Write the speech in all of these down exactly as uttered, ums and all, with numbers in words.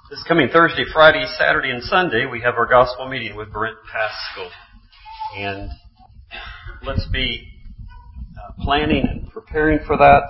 This coming Thursday, Friday, Saturday, and Sunday, we have our gospel meeting with Brent Paschal. And let's be uh, planning and preparing for that.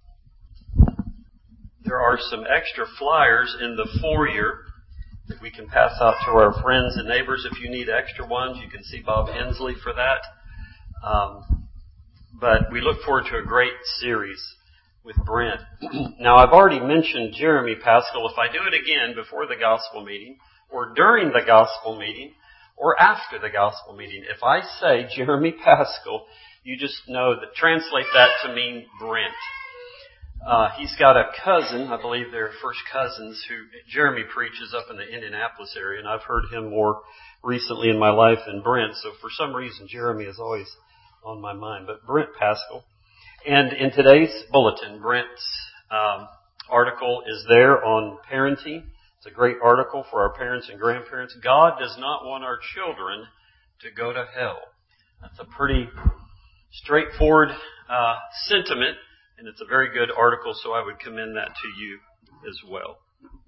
There are some extra flyers in the foyer that we can pass out to our friends and neighbors. If you need extra ones, you can see Bob Hensley for that. Um, but we look forward to a great series with Brent. Now, I've already mentioned Jeremy Paschal. If I do it again before the gospel meeting, or during the gospel meeting, or after the gospel meeting, if I say Jeremy Paschal, you just know that, translate that to mean Brent. Uh, he's got a cousin, I believe they're first cousins, who Jeremy preaches up in the Indianapolis area, and I've heard him more recently in my life than Brent, so for some reason Jeremy is always on my mind. But Brent Paschal. And in today's bulletin, Brent's um, article is there on parenting. It's a great article for our parents and grandparents. God does not want our children to go to hell. That's a pretty straightforward uh, sentiment, and it's a very good article, so I would commend that to you as well.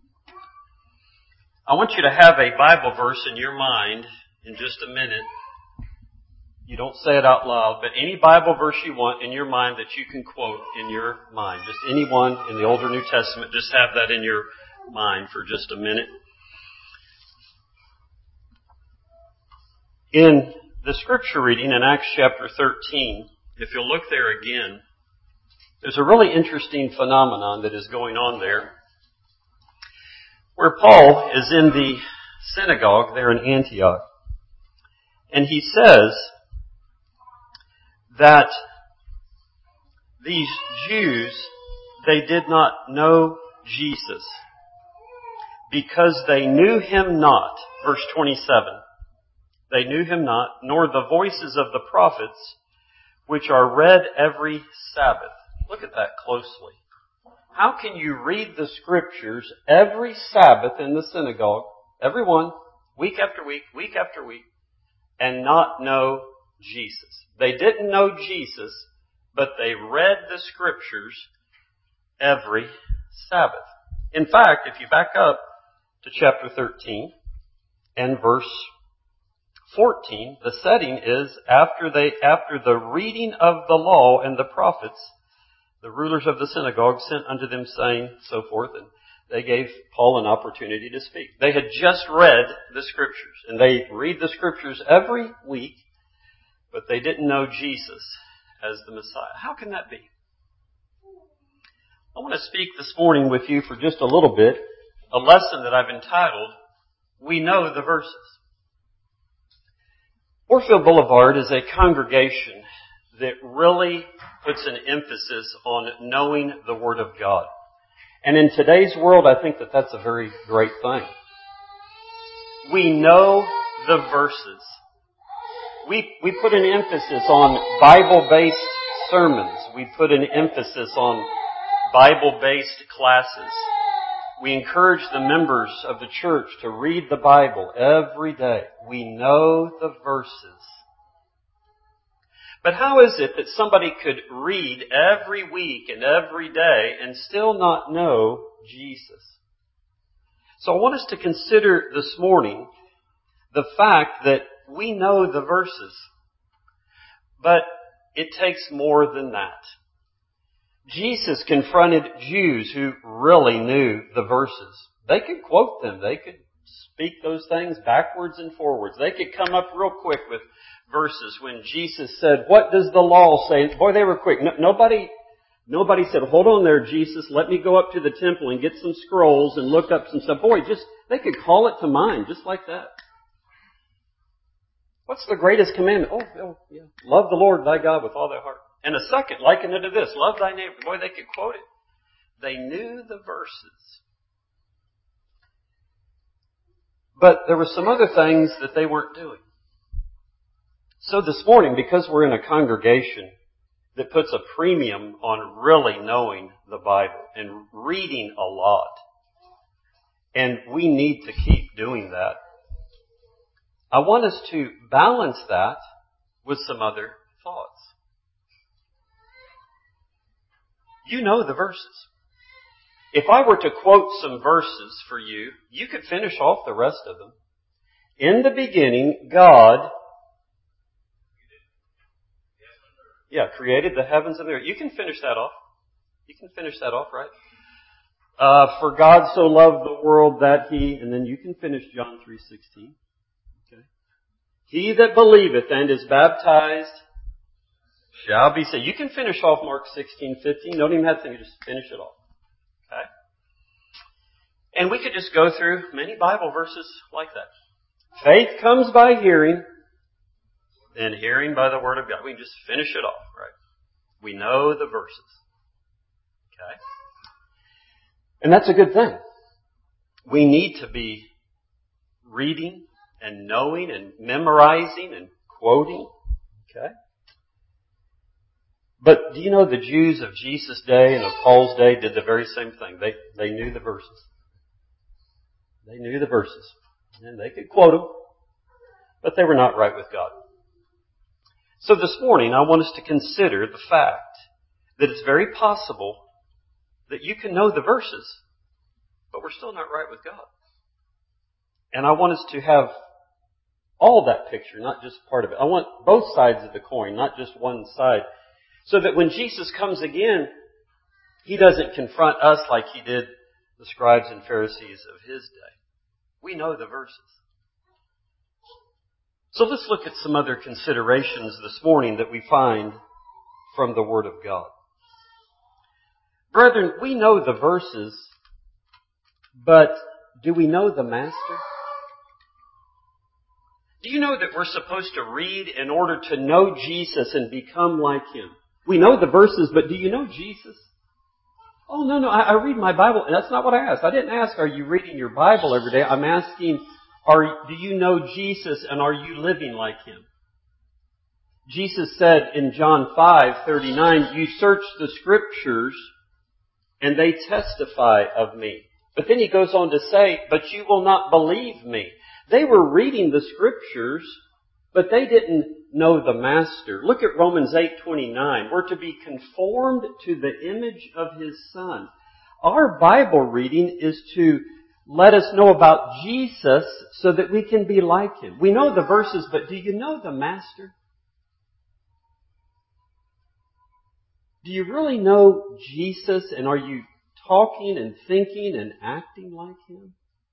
I want you to have a Bible verse in your mind in just a minute. You don't say it out loud, but any Bible verse you want in your mind that you can quote in your mind. Just any one in the Old or New Testament, just have that in your mind for just a minute. In the scripture reading in Acts chapter thirteen, if you'll look there again, there's a really interesting phenomenon that is going on there, where Paul is in the synagogue there in Antioch, and he says that these Jews, they did not know Jesus because they knew him not. Verse twenty-seven. They knew him not, nor the voices of the prophets, which are read every Sabbath. Look at that closely. How can you read the scriptures every Sabbath in the synagogue, every one, week after week, week after week, and not know Jesus? They didn't know Jesus, but they read the scriptures every Sabbath. In fact, if you back up to chapter thirteen and verse fourteen, the setting is after they, after the reading of the law and the prophets, the rulers of the synagogue sent unto them saying, so forth, and they gave Paul an opportunity to speak. They had just read the scriptures, and they read the scriptures every week, but they didn't know Jesus as the Messiah. How can that be? I want to speak this morning with you for just a little bit, a lesson that I've entitled, We Know the Verses. Warfield Boulevard is a congregation that really puts an emphasis on knowing the Word of God. And in today's world, I think that that's a very great thing. We know the verses. We, we put an emphasis on Bible-based sermons. We put an emphasis on Bible-based classes. We encourage the members of the church to read the Bible every day. We know the verses. But how is it that somebody could read every week and every day and still not know Jesus? So I want us to consider this morning the fact that we know the verses, but it takes more than that. Jesus confronted Jews who really knew the verses. They could quote them. They could speak those things backwards and forwards. They could come up real quick with verses when Jesus said, what does the law say? Boy, they were quick. No, nobody, nobody said, hold on there, Jesus, let me go up to the temple and get some scrolls and look up some stuff. Boy, just, they could call it to mind just like that. What's the greatest commandment? Oh, oh yeah. Love the Lord thy God with all thy heart. And a second, liken it to this, love thy neighbor. Boy, they could quote it. They knew the verses. But there were some other things that they weren't doing. So this morning, because we're in a congregation that puts a premium on really knowing the Bible and reading a lot, and we need to keep doing that, I want us to balance that with some other thoughts. You know the verses. If I were to quote some verses for you, you could finish off the rest of them. In the beginning, God, yeah, created the heavens and the earth. You can finish that off. You can finish that off, right? Uh, for God so loved the world that He, and then you can finish John three sixteen. Okay. He that believeth and is baptized shall be saved. You can finish off Mark sixteen fifteen. Don't even have to think, just finish it off. Okay? And we could just go through many Bible verses like that. Faith comes by hearing, and hearing by the Word of God. We can just finish it off, right? We know the verses. Okay? And that's a good thing. We need to be reading and knowing and memorizing and quoting. Okay? But do you know the Jews of Jesus' day and of Paul's day did the very same thing? They, they knew the verses. They knew the verses. And they could quote them. But they were not right with God. So this morning I want us to consider the fact that it's very possible that you can know the verses, but we're still not right with God. And I want us to have all that picture, not just part of it. I want both sides of the coin, not just one side. So that when Jesus comes again, He doesn't confront us like He did the scribes and Pharisees of His day. We know the verses. So let's look at some other considerations this morning that we find from the Word of God. Brethren, we know the verses, but do we know the Master? Do you know that we're supposed to read in order to know Jesus and become like Him? We know the verses, but do you know Jesus? Oh, no, no, I, I read my Bible. And that's not what I asked. I didn't ask, are you reading your Bible every day? I'm asking, are, do you know Jesus and are you living like Him? Jesus said in John five thirty-nine, you search the Scriptures and they testify of me. But then He goes on to say, but you will not believe me. They were reading the Scriptures, but they didn't know the Master. Look at Romans eight twenty-nine. We're to be conformed to the image of His Son. Our Bible reading is to let us know about Jesus so that we can be like Him. We know the verses, but do you know the Master? Do you really know Jesus, and are you talking and thinking and acting like Him?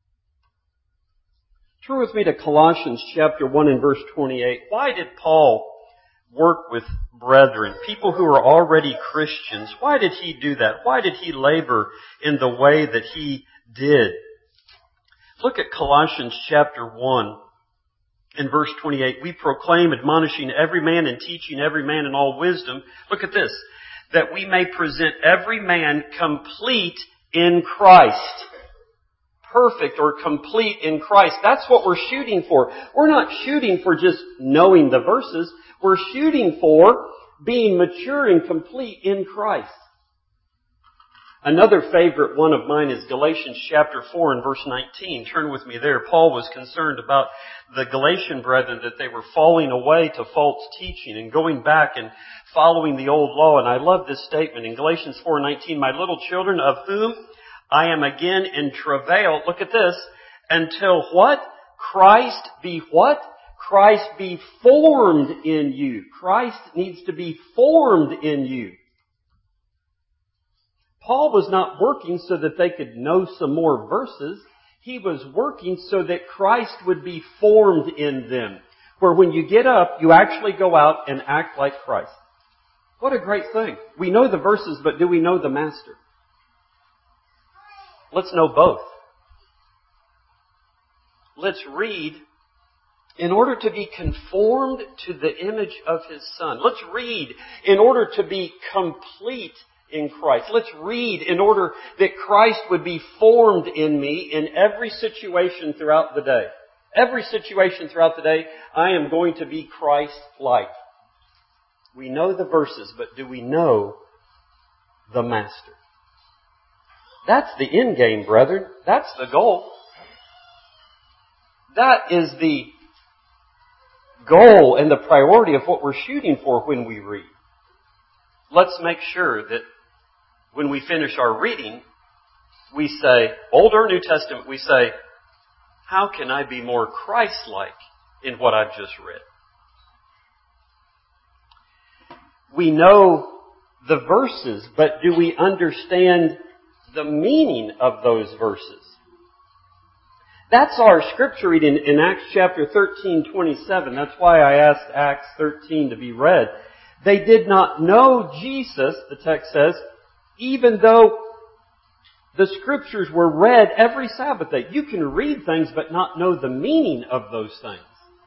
Turn with me to Colossians chapter one and verse twenty-eight. Why did Paul work with brethren, people who are already Christians? Why did he do that? Why did he labor in the way that he did? Look at Colossians chapter one and verse twenty-eight. We proclaim, admonishing every man and teaching every man in all wisdom. Look at this. That we may present every man complete in Christ. Perfect or complete in Christ. That's what we're shooting for. We're not shooting for just knowing the verses. We're shooting for being mature and complete in Christ. Another favorite one of mine is Galatians chapter four and verse nineteen. Turn with me there. Paul was concerned about the Galatian brethren, that they were falling away to false teaching and going back and following the old law. And I love this statement in Galatians four nineteen. My little children, of whom I am again in travail. Look at this. Until what? Christ be what? Christ be formed in you. Christ needs to be formed in you. Paul was not working so that they could know some more verses. He was working so that Christ would be formed in them. Where when you get up, you actually go out and act like Christ. What a great thing. We know the verses, but do we know the Master? Let's know both. Let's read in order to be conformed to the image of His Son. Let's read in order to be complete in Christ. Let's read in order that Christ would be formed in me in every situation throughout the day. Every situation throughout the day, I am going to be Christ-like. We know the verses, but do we know the Master? That's the end game, brethren. That's the goal. That is the goal and the priority of what we're shooting for when we read. Let's make sure that when we finish our reading, we say, Old or New Testament, we say, how can I be more Christ-like in what I've just read? We know the verses, but do we understand the meaning of those verses? That's our scripture reading in Acts chapter thirteen, twenty-seven. That's why I asked Acts thirteen to be read. They did not know Jesus, the text says, even though the scriptures were read every Sabbath day. You can read things but not know the meaning of those things.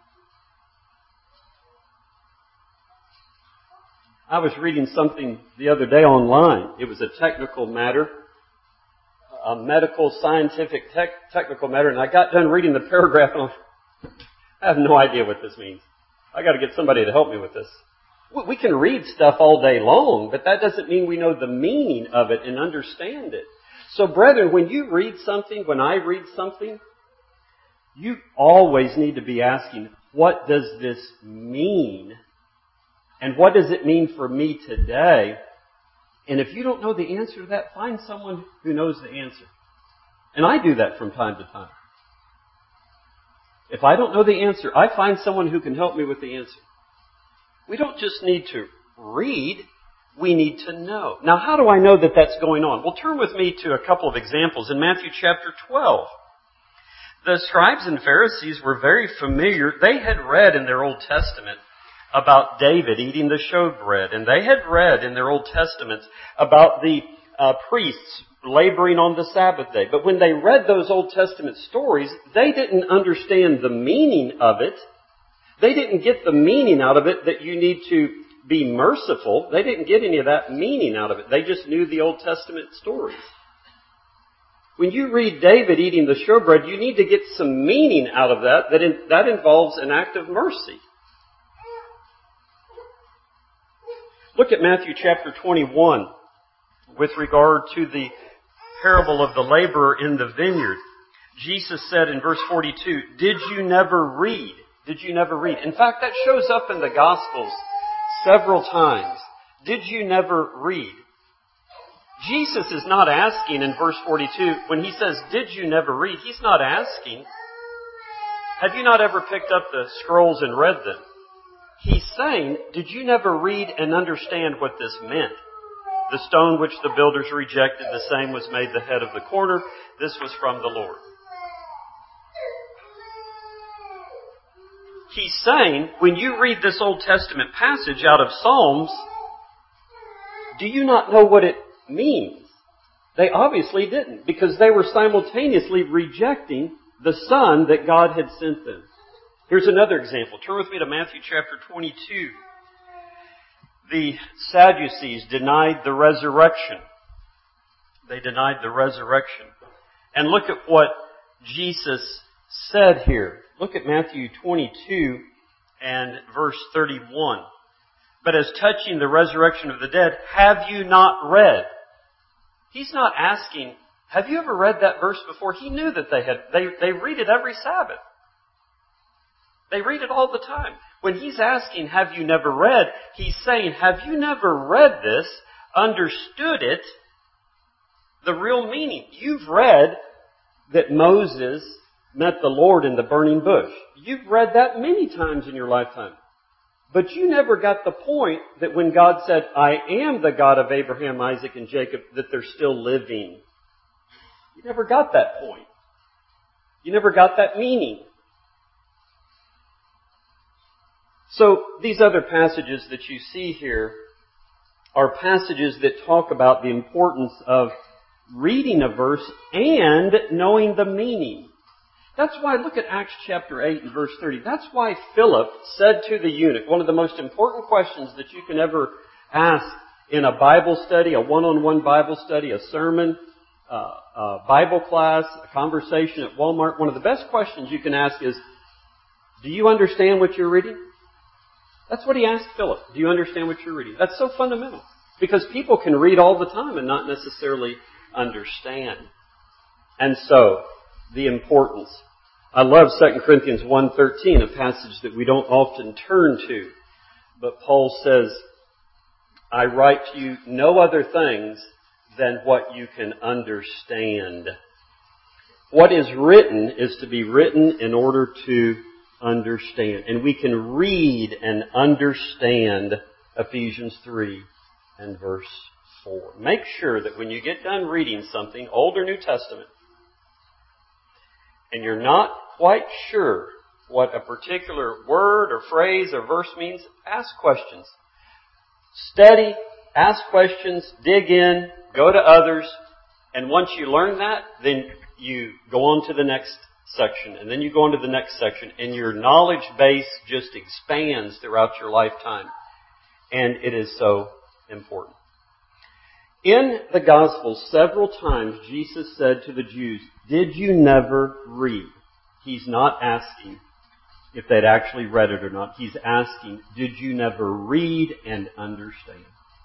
I was reading something the other day online. It was a technical matter, a medical, scientific, tech, technical matter, and I got done reading the paragraph and I have no idea what this means. I got to get somebody to help me with this. We can read stuff all day long, but that doesn't mean we know the meaning of it and understand it. So, brethren, when you read something, when I read something, you always need to be asking, what does this mean? And what does it mean for me today? And if you don't know the answer to that, find someone who knows the answer. And I do that from time to time. If I don't know the answer, I find someone who can help me with the answer. We don't just need to read, we need to know. Now, how do I know that that's going on? Well, turn with me to a couple of examples in Matthew chapter twelve. The scribes and Pharisees were very familiar. They had read in their Old Testament about David eating the showbread, and they had read in their Old Testament about the uh, priests laboring on the Sabbath day. But when they read those Old Testament stories, they didn't understand the meaning of it. They didn't get the meaning out of it that you need to be merciful. They didn't get any of that meaning out of it. They just knew the Old Testament stories. When you read David eating the showbread, you need to get some meaning out of that. That, in, that involves an act of mercy. Look at Matthew chapter twenty-one with regard to the parable of the laborer in the vineyard. Jesus said in verse forty-two, "Did you never read?" Did you never read? In fact, that shows up in the Gospels several times. Did you never read? Jesus is not asking in verse forty-two, when he says, "Did you never read?" He's not asking, "Have you not ever picked up the scrolls and read them?" He's saying, "Did you never read and understand what this meant? The stone which the builders rejected, the same was made the head of the corner. This was from the Lord." He's saying, when you read this Old Testament passage out of Psalms, do you not know what it means? They obviously didn't, because they were simultaneously rejecting the Son that God had sent them. Here's another example. Turn with me to Matthew chapter twenty-two. The Sadducees denied the resurrection. They denied the resurrection. And look at what Jesus said here. Look at Matthew twenty-two and verse thirty-one. "But as touching the resurrection of the dead, have you not read?" He's not asking, have you ever read that verse before? He knew that they had. They, they read it every Sabbath. They read it all the time. When he's asking, have you never read? He's saying, have you never read this, understood it, the real meaning? You've read that Moses met the Lord in the burning bush. You've read that many times in your lifetime. But you never got the point that when God said, "I am the God of Abraham, Isaac, and Jacob," that they're still living. You never got that point. You never got that meaning. So these other passages that you see here are passages that talk about the importance of reading a verse and knowing the meaning. That's why, look at Acts chapter eight and verse thirty. That's why Philip said to the eunuch, one of the most important questions that you can ever ask in a Bible study, a one-on-one Bible study, a sermon, uh, a Bible class, a conversation at Walmart. One of the best questions you can ask is, do you understand what you're reading? That's what he asked Philip. Do you understand what you're reading? That's so fundamental. Because people can read all the time and not necessarily understand. And so, the importance. I love Second Corinthians one thirteen, a passage that we don't often turn to. But Paul says, "I write to you no other things than what you can understand. What is written is to be written in order to understand. And we can read and understand Ephesians three and verse four. Make sure that when you get done reading something, Old or New Testament, and you're not quite sure what a particular word or phrase or verse means, ask questions. Study, ask questions, dig in, go to others, and once you learn that, then you go on to the next section, and then you go on to the next section, and your knowledge base just expands throughout your lifetime. And it is so important. In the Gospels, several times Jesus said to the Jews, "Did you never read?" He's not asking if they'd actually read it or not. He's asking, did you never read and understand?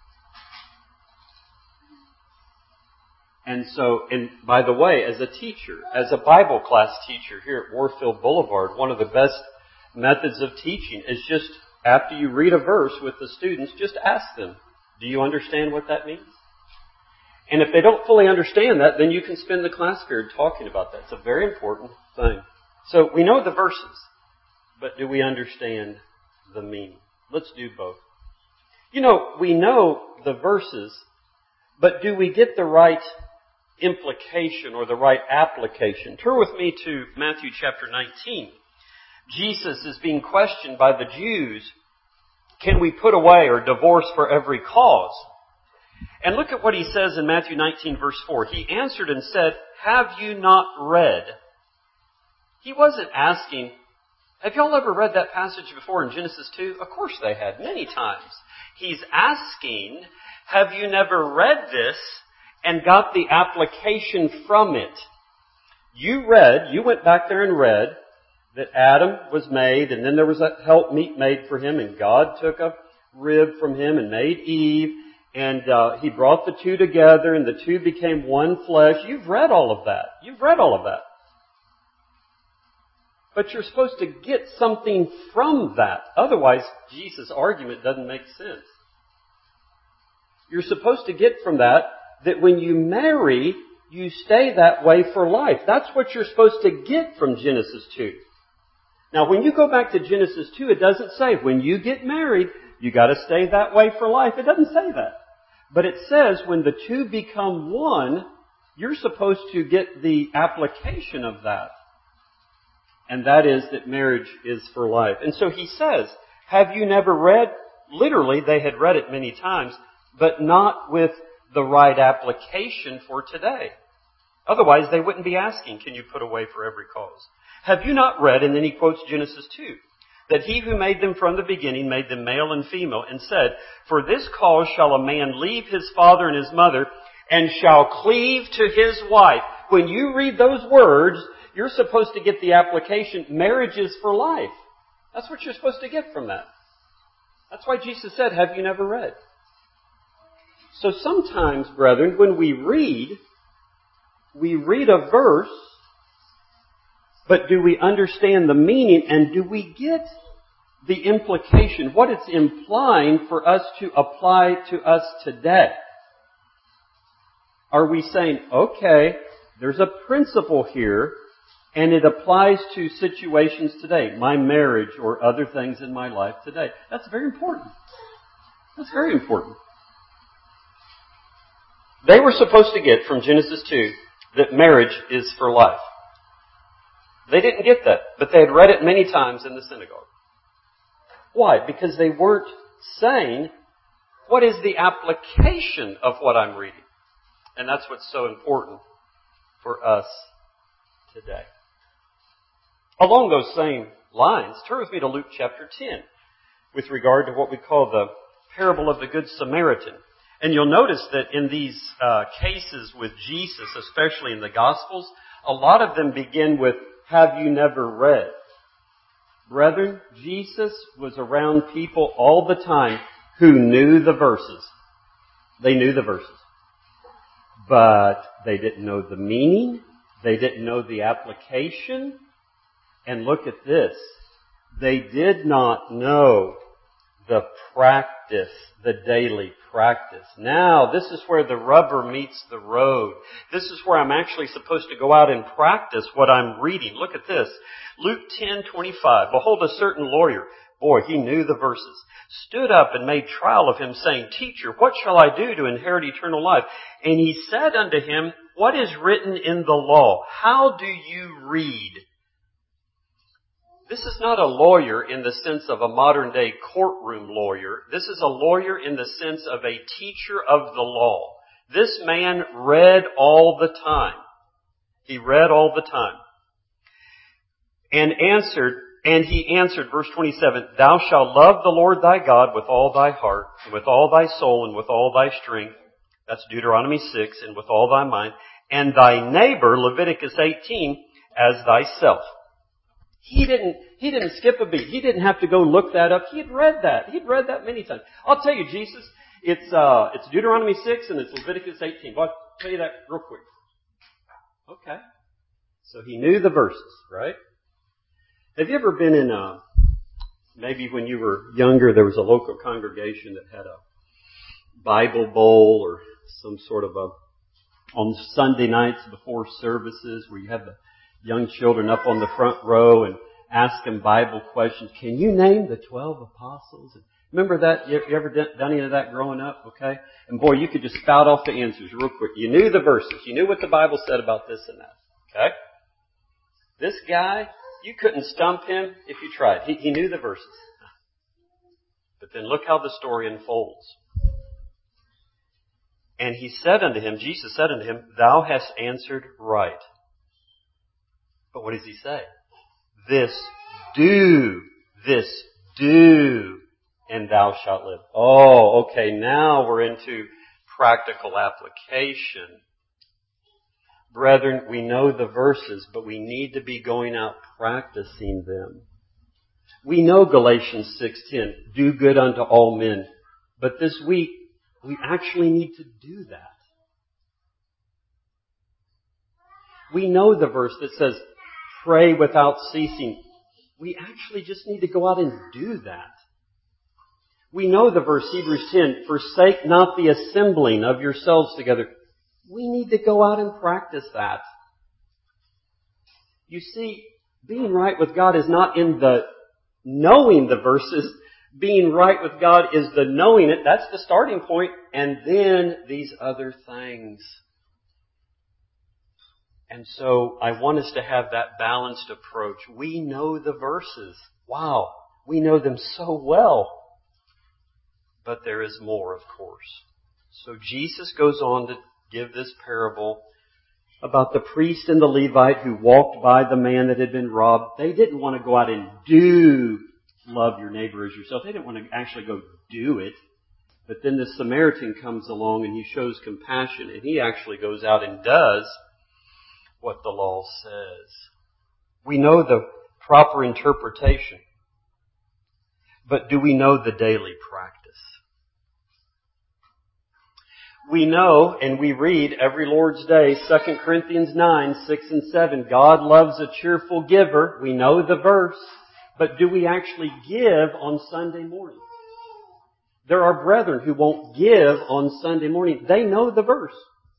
And so, and by the way, as a teacher, as a Bible class teacher here at Warfield Boulevard, one of the best methods of teaching is just after you read a verse with the students, just ask them, do you understand what that means? And if they don't fully understand that, then you can spend the class period talking about that. It's a very important thing. So we know the verses, but do we understand the meaning? Let's do both. You know, we know the verses, but do we get the right implication or the right application? Turn with me to Matthew chapter nineteen. Jesus is being questioned by the Jews. Can we put away or divorce for every cause? And look at what he says in Matthew nineteen verse four. He answered and said, have you not read? He wasn't asking, have y'all ever read that passage before in Genesis two? Of course they had, many times. He's asking, have you never read this and got the application from it? You read, you went back there and read that Adam was made, and then there was a helpmeet made for him, and God took a rib from him and made Eve, and uh, He brought the two together, and the two became one flesh. You've read all of that. You've read all of that. But you're supposed to get something from that. Otherwise, Jesus' argument doesn't make sense. You're supposed to get from that that when you marry, you stay that way for life. That's what you're supposed to get from Genesis two. Now, when you go back to Genesis two, it doesn't say when you get married, you got to stay that way for life. It doesn't say that. But it says when the two become one, you're supposed to get the application of that. And that is that marriage is for life. And so he says, have you never read? Literally, they had read it many times, but not with the right application for today. Otherwise, they wouldn't be asking, can you put away for every cause? Have you not read, and then he quotes Genesis two, that he who made them from the beginning made them male and female, and said, for this cause shall a man leave his father and his mother, and shall cleave to his wife. When you read those words, you're supposed to get the application, marriage is for life. That's what you're supposed to get from that. That's why Jesus said, have you never read? So sometimes, brethren, when we read, we read a verse, but do we understand the meaning, and do we get the implication, what it's implying for us to apply to us today? Are we saying, okay, there's a principle here, and it applies to situations today, my marriage or other things in my life today? That's very important. That's very important. They were supposed to get from Genesis two that marriage is for life. They didn't get that, but they had read it many times in the synagogue. Why? Because they weren't saying, what is the application of what I'm reading? And that's what's so important for us today. Along those same lines, turn with me to Luke chapter ten with regard to what we call the parable of the Good Samaritan. And you'll notice that in these uh, cases with Jesus, especially in the Gospels, a lot of them begin with, have you never read? Brethren, Jesus was around people all the time who knew the verses. They knew the verses. But they didn't know the meaning. They didn't know the application. And look at this. They did not know the practice, the daily practice. Now, this is where the rubber meets the road. This is where I'm actually supposed to go out and practice what I'm reading. Look at this. Luke ten twenty-five. Behold, a certain lawyer, boy, he knew the verses, stood up and made trial of him, saying, Teacher, what shall I do to inherit eternal life? And he said unto him, What is written in the law? How do you read? This is not a lawyer in the sense of a modern day courtroom lawyer. This is a lawyer in the sense of a teacher of the law. This man read all the time. He read all the time. And answered, and he answered, verse twenty-seven, Thou shalt love the Lord thy God with all thy heart, and with all thy soul, and with all thy strength. That's Deuteronomy six, and with all thy mind. And thy neighbor, Leviticus eighteen, as thyself. He didn't, he didn't skip a beat. He didn't have to go look that up. He had read that. He'd read that many times. I'll tell you, Jesus, it's, uh, it's Deuteronomy six and it's Leviticus eighteen. Well, I'll tell you that real quick. Okay. So he knew the verses, right? Have you ever been in a, maybe when you were younger, there was a local congregation that had a Bible bowl or some sort of a, on Sunday nights before services where you have the young children up on the front row and ask them Bible questions. Can you name the twelve apostles? Remember that? You ever done any of that growing up? Okay. And boy, you could just spout off the answers real quick. You knew the verses. You knew what the Bible said about this and that. Okay. This guy, you couldn't stump him if you tried. He, he knew the verses. But then look how the story unfolds. And he said unto him, Jesus said unto him, Thou hast answered right. But what does he say? This do, this do, and thou shalt live. Oh, okay, now we're into practical application. Brethren, we know the verses, but we need to be going out practicing them. We know Galatians six ten, do good unto all men. But this week, we actually need to do that. We know the verse that says, pray without ceasing. We actually just need to go out and do that. We know the verse, Hebrews ten, forsake not the assembling of yourselves together. We need to go out and practice that. You see, being right with God is not in the knowing the verses. Being right with God is the knowing it. That's the starting point. And then these other things. And so I want us to have that balanced approach. We know the verses. Wow. We know them so well. But there is more, of course. So Jesus goes on to give this parable about the priest and the Levite who walked by the man that had been robbed. They didn't want to go out and do love your neighbor as yourself. They didn't want to actually go do it. But then the Samaritan comes along and he shows compassion and he actually goes out and does what the law says. We know the proper interpretation. But do we know the daily practice? We know, and we read every Lord's Day, Second Corinthians nine, six and seven, God loves a cheerful giver. We know the verse. But do we actually give on Sunday morning? There are brethren who won't give on Sunday morning. They know the verse.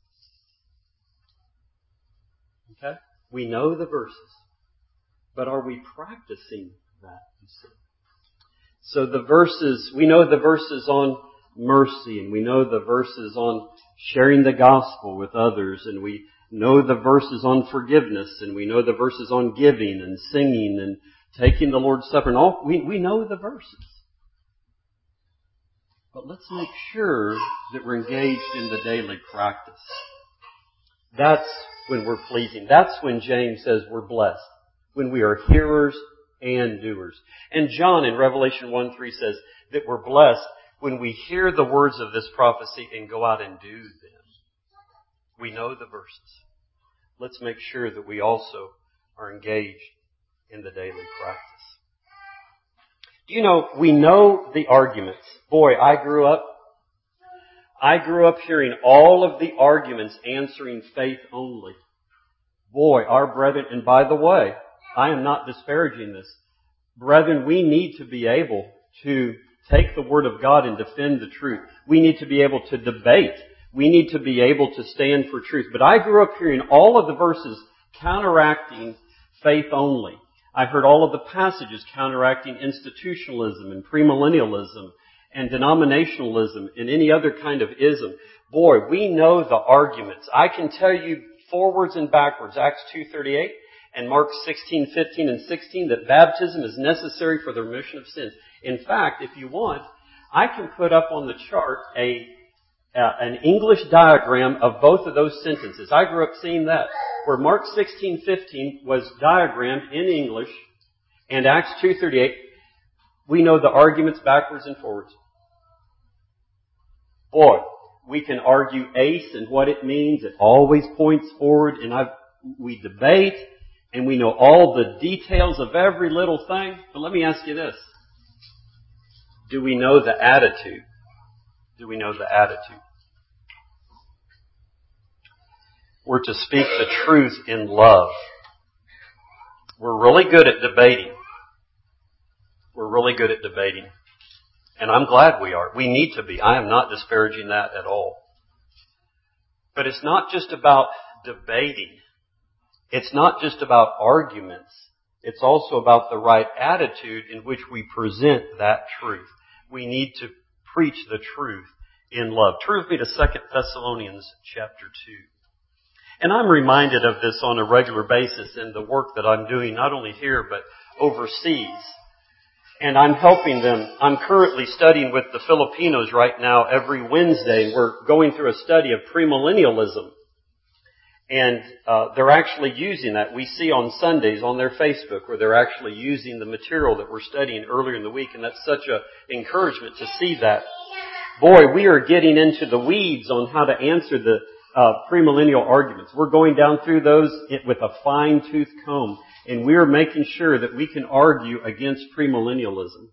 Okay? We know the verses. But are we practicing that? You see? So the verses, we know the verses on mercy, and we know the verses on sharing the gospel with others, and we know the verses on forgiveness, and we know the verses on giving and singing and taking the Lord's Supper, and all. We, we know the verses. But let's make sure that we're engaged in the daily practice. That's when we're pleasing. That's when James says we're blessed. When we are hearers and doers. And John in Revelation one three says that we're blessed when we hear the words of this prophecy and go out and do them. We know the verses. Let's make sure that we also are engaged in the daily practice. Do you know, we know the arguments. Boy, I grew up, I grew up hearing all of the arguments answering faith only. Boy, our brethren, and by the way, I am not disparaging this. Brethren, we need to be able to take the Word of God and defend the truth. We need to be able to debate. We need to be able to stand for truth. But I grew up hearing all of the verses counteracting faith only. I heard all of the passages counteracting institutionalism and premillennialism and denominationalism and any other kind of ism. Boy, we know the arguments. I can tell you forwards and backwards, Acts two thirty-eight and Mark sixteen fifteen and sixteen, that baptism is necessary for the remission of sins. In fact, if you want, I can put up on the chart a uh, an English diagram of both of those sentences. I grew up seeing that, where Mark sixteen fifteen was diagrammed in English and Acts two thirty-eight, we know the arguments backwards and forwards. Boy, we can argue ace and what it means. It always points forward, and I've, we debate, and we know all the details of every little thing. But let me ask you this. Do we know the attitude? Do we know the attitude? We're to speak the truth in love. We're really good at debating. We're really good at debating. And I'm glad we are. We need to be. I am not disparaging that at all. But it's not just about debating. It's not just about arguments. It's also about the right attitude in which we present that truth. We need to preach the truth in love. Turn with me to Second Thessalonians chapter two. And I'm reminded of this on a regular basis in the work that I'm doing, not only here, but overseas. And I'm helping them. I'm currently studying with the Filipinos right now every Wednesday. We're going through a study of premillennialism. And uh, they're actually using that. We see on Sundays on their Facebook where they're actually using the material that we're studying earlier in the week. And that's such an encouragement to see that. Boy, we are getting into the weeds on how to answer the uh, premillennial arguments. We're going down through those with a fine-tooth comb. And we're making sure that we can argue against premillennialism.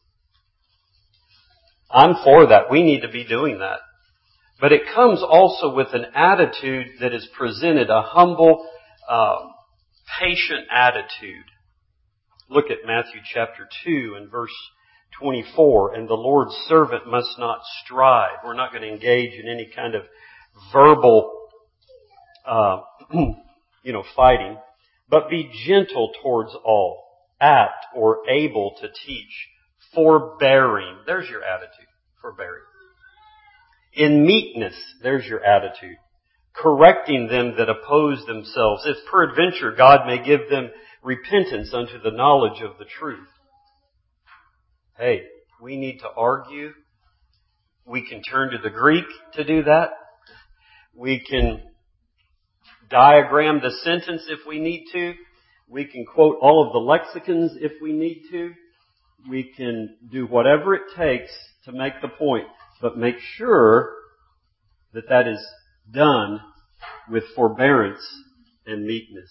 I'm for that. We need to be doing that. But it comes also with an attitude that is presented, a humble, uh, patient attitude. Look at Matthew chapter two and verse twenty-four. And the Lord's servant must not strive. We're not going to engage in any kind of verbal, uh, you know, fighting. But be gentle towards all, apt or able to teach, forbearing. There's your attitude, forbearing. In meekness, there's your attitude. Correcting them that oppose themselves, if peradventure God may give them repentance unto the knowledge of the truth. Hey, we need to argue. We can turn to the Greek to do that. We can diagram the sentence if we need to. We can quote all of the lexicons if we need to. We can do whatever it takes to make the point. But make sure that that is done with forbearance and meekness.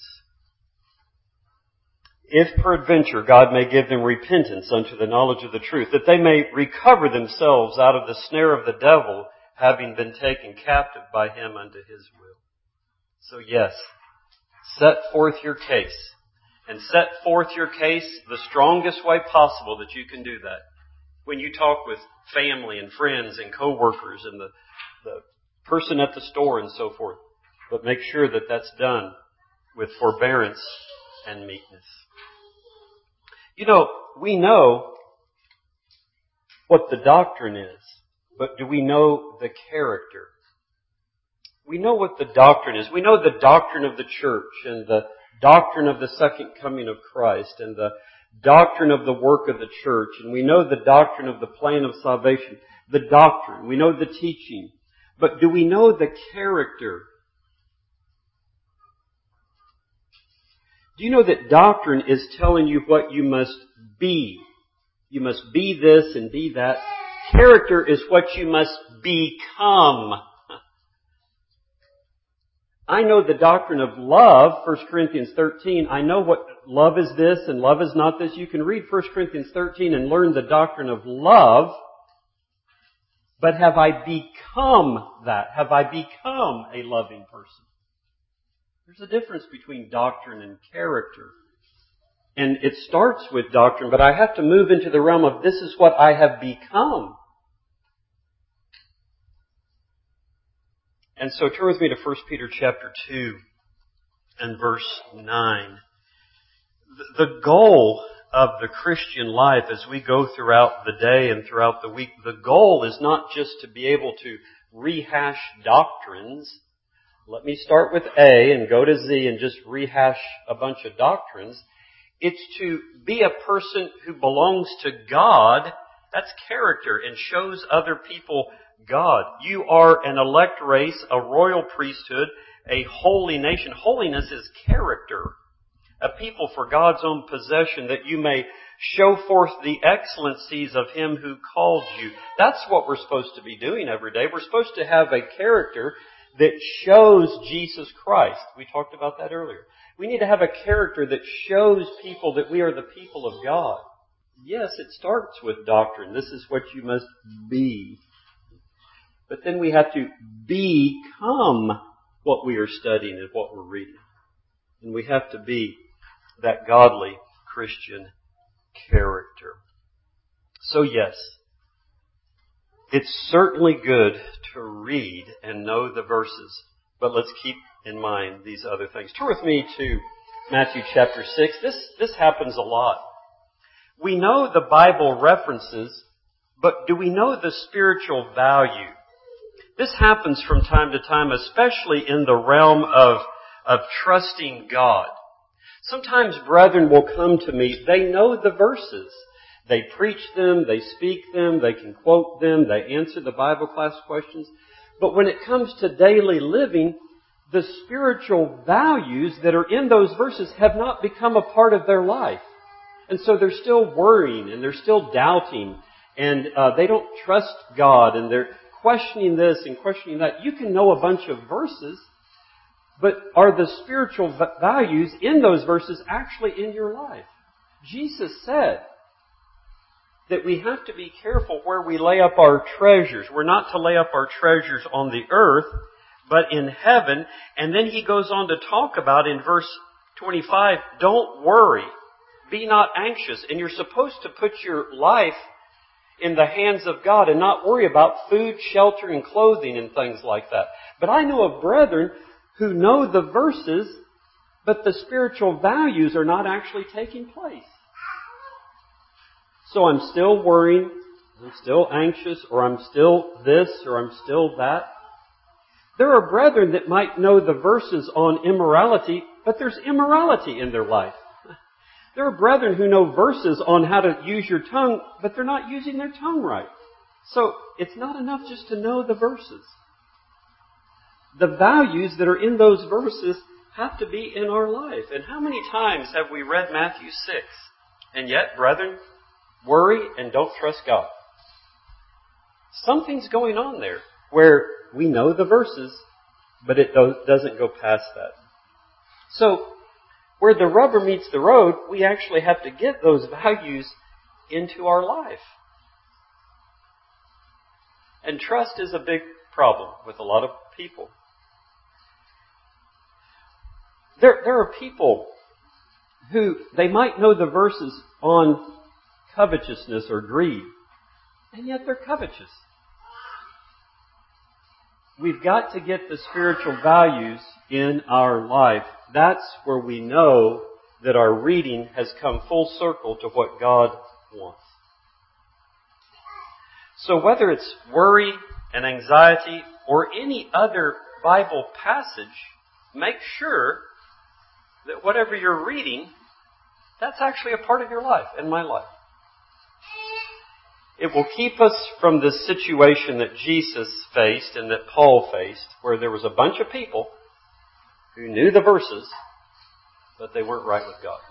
If peradventure God may give them repentance unto the knowledge of the truth, that they may recover themselves out of the snare of the devil, having been taken captive by him unto his will. So yes, set forth your case. And set forth your case the strongest way possible that you can do that. When you talk with family and friends and co-workers and the, the person at the store and so forth. But make sure that that's done with forbearance and meekness. You know, we know what the doctrine is, but do we know the character? We know what the doctrine is. We know the doctrine of the church and the doctrine of the second coming of Christ and the doctrine of the work of the church. And we know the doctrine of the plan of salvation. The doctrine. We know the teaching. But do we know the character? Do you know that doctrine is telling you what you must be? You must be this and be that. Character is what you must become. I know the doctrine of love, First Corinthians thirteen. I know what love is this and love is not this. You can read First Corinthians thirteen and learn the doctrine of love. But have I become that? Have I become a loving person? There's a difference between doctrine and character. And it starts with doctrine, but I have to move into the realm of this is what I have become. And so turn with me to First Peter chapter two and verse nine. The goal of the Christian life as we go throughout the day and throughout the week, the goal is not just to be able to rehash doctrines. Let me start with A and go to Z and just rehash a bunch of doctrines. It's to be a person who belongs to God. That's character and shows other people God. You are an elect race, a royal priesthood, a holy nation. Holiness is character. A people for God's own possession, that you may show forth the excellencies of Him who called you. That's what we're supposed to be doing every day. We're supposed to have a character that shows Jesus Christ. We talked about that earlier. We need to have a character that shows people that we are the people of God. Yes, it starts with doctrine. This is what you must be. But then we have to become what we are studying and what we're reading. And we have to be that godly Christian character. So yes, it's certainly good to read and know the verses, but let's keep in mind these other things. Turn with me to Matthew chapter six. This, this happens a lot. We know the Bible references, but do we know the spiritual value? This happens from time to time, especially in the realm of, of trusting God. Sometimes brethren will come to me, they know the verses. They preach them, they speak them, they can quote them, they answer the Bible class questions. But when it comes to daily living, the spiritual values that are in those verses have not become a part of their life. And so they're still worrying and they're still doubting and uh, they don't trust God and they're questioning this and questioning that. You can know a bunch of verses, but are the spiritual values in those verses actually in your life? Jesus said that we have to be careful where we lay up our treasures. We're not to lay up our treasures on the earth, but in heaven. And then He goes on to talk about in verse twenty-five, don't worry, be not anxious. And you're supposed to put your life in the hands of God and not worry about food, shelter, and clothing and things like that. But I know of brethren who know the verses, but the spiritual values are not actually taking place. So I'm still worrying, I'm still anxious, or I'm still this, or I'm still that. There are brethren that might know the verses on immorality, but there's immorality in their life. There are brethren who know verses on how to use your tongue, but they're not using their tongue right. So it's not enough just to know the verses. The values that are in those verses have to be in our life. And how many times have we read Matthew six? And yet, brethren, worry and don't trust God. Something's going on there where we know the verses, but it doesn't go past that. So, where the rubber meets the road, we actually have to get those values into our life. And trust is a big problem with a lot of people. There, there are people who, they might know the verses on covetousness or greed, and yet they're covetous. We've got to get the spiritual values in our life. That's where we know that our reading has come full circle to what God wants. So whether it's worry and anxiety or any other Bible passage, make sure that whatever you're reading, that's actually a part of your life and my life. It will keep us from the situation that Jesus faced and that Paul faced, where there was a bunch of people who knew the verses, but they weren't right with God.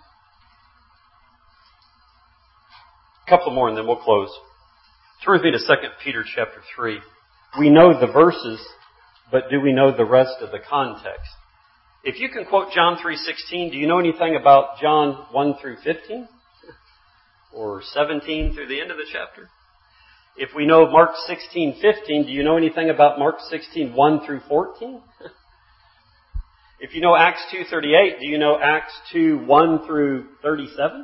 A couple more and then we'll close. Turn with me to Second Peter chapter three. We know the verses, but do we know the rest of the context? If you can quote John three sixteen, do you know anything about John one through fifteen? Or seventeen through the end of the chapter? If we know Mark sixteen fifteen, do you know anything about Mark sixteen one through fourteen? If you know Acts two thirty-eight, do you know Acts two one through thirty-seven?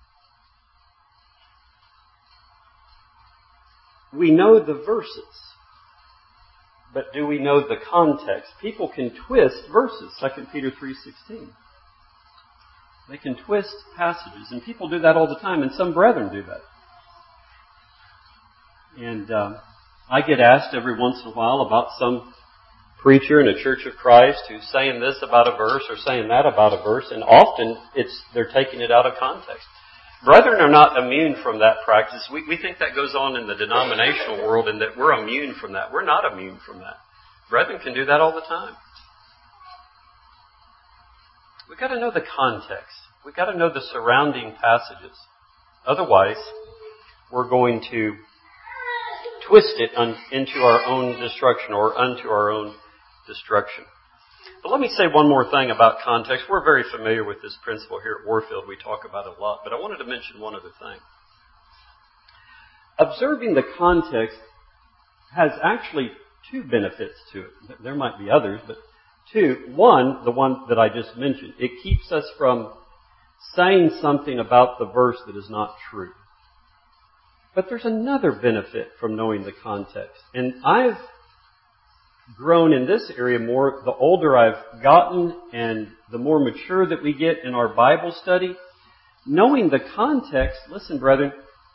We know the verses, but do we know the context? People can twist verses, Second Peter three sixteen. They can twist passages, and people do that all the time, and some brethren do that. And um, I get asked every once in a while about some preacher in a Church of Christ who's saying this about a verse or saying that about a verse, and often it's they're taking it out of context. Brethren are not immune from that practice. We, we think that goes on in the denominational world and that we're immune from that. We're not immune from that. Brethren can do that all the time. We've got to know the context. We've got to know the surrounding passages. Otherwise, we're going to twist it un, into our own destruction or unto our own destruction. But let me say one more thing about context. We're very familiar with this principle here at Warfield. We talk about it a lot. But I wanted to mention one other thing. Observing the context has actually two benefits to it. There might be others, but two. One, the one that I just mentioned. It keeps us from saying something about the verse that is not true. But there's another benefit from knowing the context. And I've grown in this area more the older I've gotten and the more mature that we get in our Bible study. Knowing the context, listen, brethren,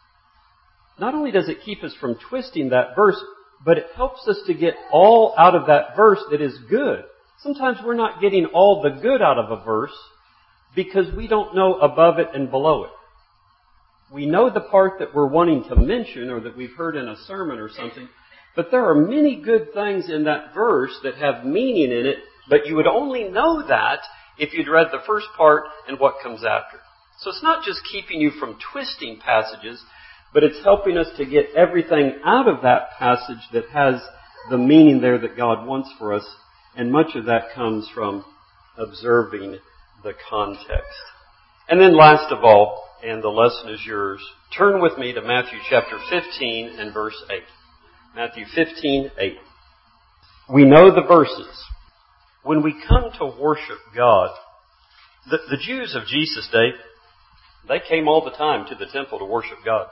not only does it keep us from twisting that verse, but it helps us to get all out of that verse that is good. Sometimes we're not getting all the good out of a verse because we don't know above it and below it. We know the part that we're wanting to mention or that we've heard in a sermon or something, but there are many good things in that verse that have meaning in it, but you would only know that if you'd read the first part and what comes after. So it's not just keeping you from twisting passages, but it's helping us to get everything out of that passage that has the meaning there that God wants for us, and much of that comes from observing the context. And then last of all, and the lesson is yours, turn with me to Matthew chapter fifteen and verse eight. Matthew fifteen, eight. We know the verses. When we come to worship God, the, the Jews of Jesus' day, they came all the time to the temple to worship God.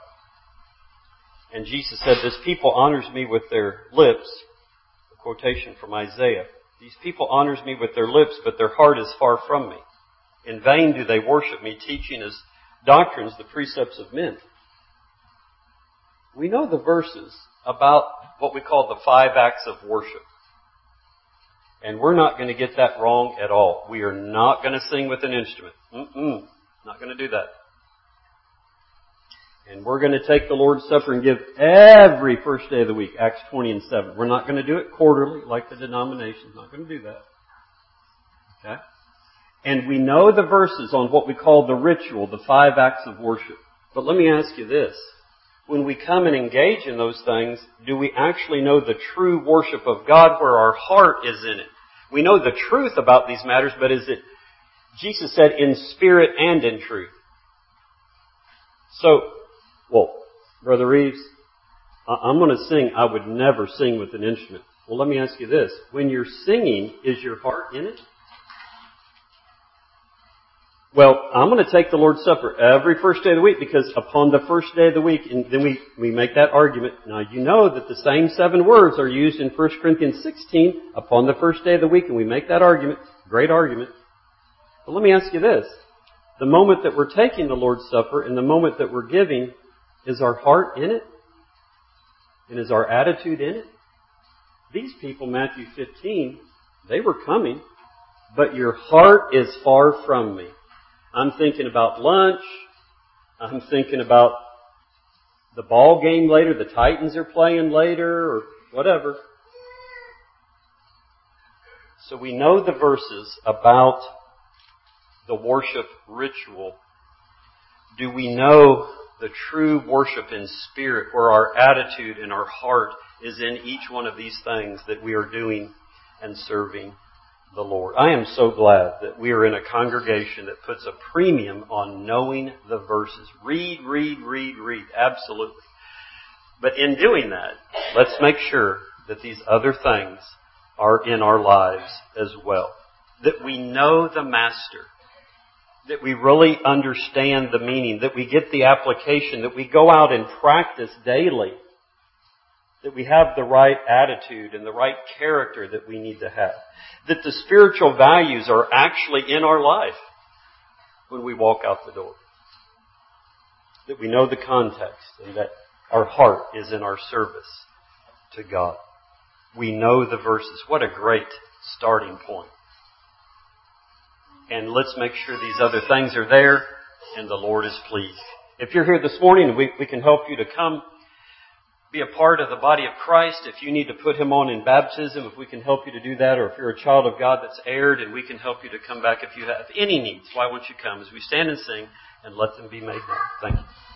And Jesus said, this people honors me with their lips. A quotation from Isaiah. These people honors me with their lips, but their heart is far from me. In vain do they worship me, teaching as doctrines the precepts of men. We know the verses about what we call the five acts of worship. And we're not going to get that wrong at all. We are not going to sing with an instrument. Mm-mm. Not going to do that. And we're going to take the Lord's Supper and give every first day of the week, Acts twenty and seven. We're not going to do it quarterly like the denominations. Not going to do that. Okay? And we know the verses on what we call the ritual, the five acts of worship. But let me ask you this. When we come and engage in those things, do we actually know the true worship of God where our heart is in it? We know the truth about these matters, but is it, Jesus said, in spirit and in truth. So, well, Brother Reeves, I'm going to sing. I would never sing with an instrument. Well, let me ask you this. When you're singing, is your heart in it? Well, I'm going to take the Lord's Supper every first day of the week because upon the first day of the week, and then we, we make that argument. Now, you know that the same seven words are used in First Corinthians sixteen upon the first day of the week, and we make that argument. Great argument. But let me ask you this. The moment that we're taking the Lord's Supper and the moment that we're giving, is our heart in it? And is our attitude in it? These people, Matthew fifteen, they were coming, but your heart is far from me. I'm thinking about lunch. I'm thinking about the ball game later. The Titans are playing later or whatever. So we know the verses about the worship ritual. Do we know the true worship in spirit where our attitude and our heart is in each one of these things that we are doing and serving the Lord? I am so glad that we are in a congregation that puts a premium on knowing the verses. Read, read, read, read. Absolutely. But in doing that, let's make sure that these other things are in our lives as well. that we know the Master, that we really understand the meaning, that we get the application, that we go out and practice daily, that we have the right attitude and the right character that we need to have, that the spiritual values are actually in our life when we walk out the door, that we know the context and that our heart is in our service to God. We know the verses. What a great starting point. And let's make sure these other things are there and the Lord is pleased. If you're here this morning, we, we can help you to come be a part of the body of Christ. If you need to put Him on in baptism, if we can help you to do that, or if you're a child of God that's erred and we can help you to come back if you have any needs, why won't you come as we stand and sing and let them be made known. Thank you.